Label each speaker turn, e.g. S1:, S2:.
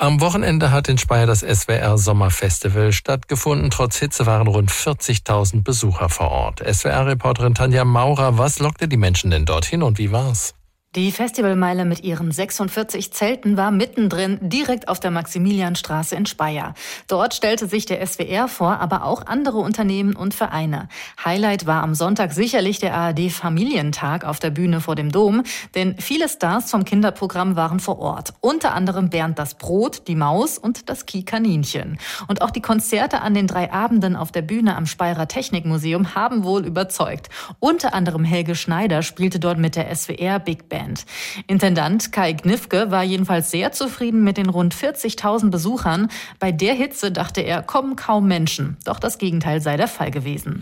S1: Am Wochenende hat in Speyer das SWR Sommerfestival stattgefunden. Trotz Hitze waren rund 40.000 Besucher vor Ort. SWR-Reporterin Tanja Maurer, was lockte die Menschen denn dorthin und wie war's?
S2: Die Festivalmeile mit ihren 46 Zelten war mittendrin, direkt auf der Maximilianstraße in Speyer. Dort stellte sich der SWR vor, aber auch andere Unternehmen und Vereine. Highlight war am Sonntag sicherlich der ARD-Familientag auf der Bühne vor dem Dom, denn viele Stars vom Kinderprogramm waren vor Ort. Unter anderem Bernd das Brot, die Maus und das Ki-Kaninchen. Und auch die Konzerte an den 3 Abenden auf der Bühne am Speyerer Technikmuseum haben wohl überzeugt. Unter anderem Helge Schneider spielte dort mit der SWR Big Band. Intendant Kai Gnifke war jedenfalls sehr zufrieden mit den rund 40.000 Besuchern. Bei der Hitze dachte er, kommen kaum Menschen. Doch das Gegenteil sei der Fall gewesen.